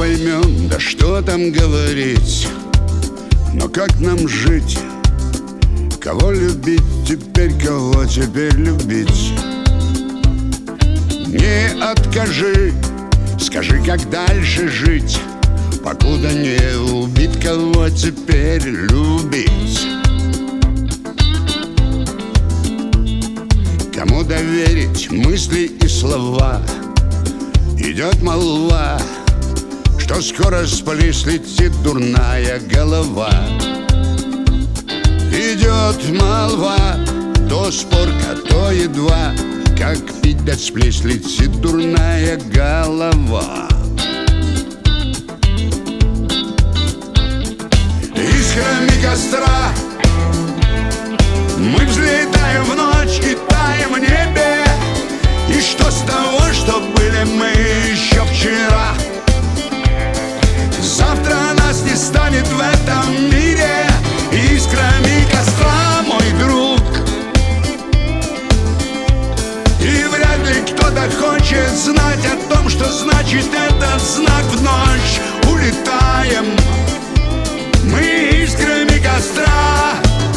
поймем, да что там говорить. Но как нам жить? Кого любить теперь, кого теперь любить? Не откажи, скажи, как дальше жить, покуда не убит, кого теперь любить. Кому доверить мысли и слова? Идет молва, что скоро с плеч летит дурная голова. Идет молва, то спорка, то едва, как пить да с плеч летит дурная голова. Искрами костра мы взлетаем в ночь и таем в небе. И что с того, что были мы еще вчера? Завтра нас не станет в этом мире. Искрами костра, мой друг. И вряд ли кто-то хочет знать о том, что значит этот знак. В ночь улетаем мы искрами костра.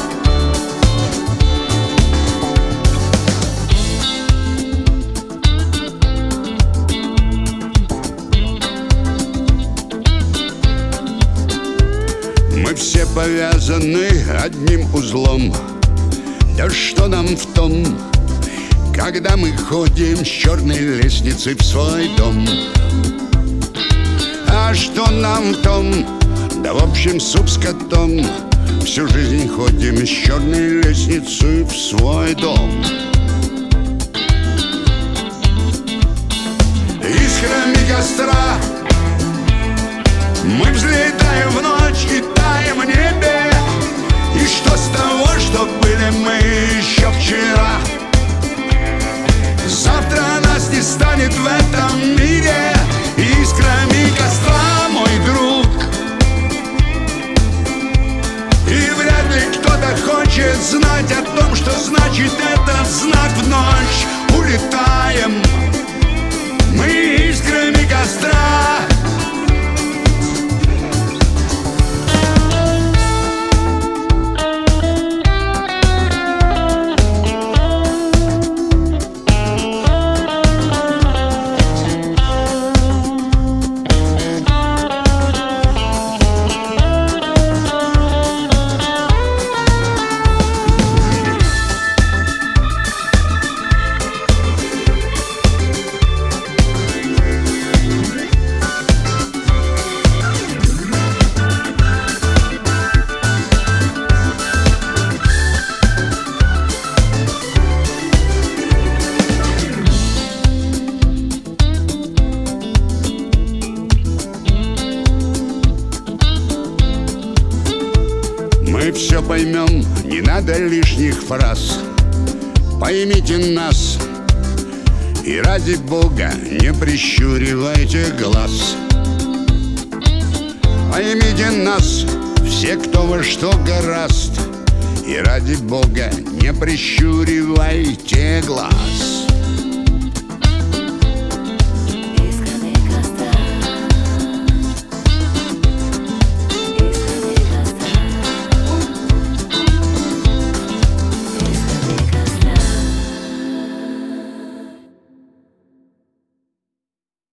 Мы все повязаны одним узлом. Да что нам в том, когда мы ходим с черной лестницей в свой дом? А что нам в том, да в общем суп с котом. Всю жизнь ходим с черной лестницей в свой дом. Искрами костра мы взлетаем в ночь и таем в небе. И что с того, что были мы еще вчера? Завтра нас не станет в этом мире. Искрами костра, мой друг. И вряд ли кто-то хочет знать о том, что значит этот знак. В ночь улетаем мы искрами костра. Мы все поймем, не надо лишних фраз. Поймите нас и ради Бога не прищуривайте глаз. Поймите нас, все, кто во что горазд, и ради Бога не прищуривайте глаз.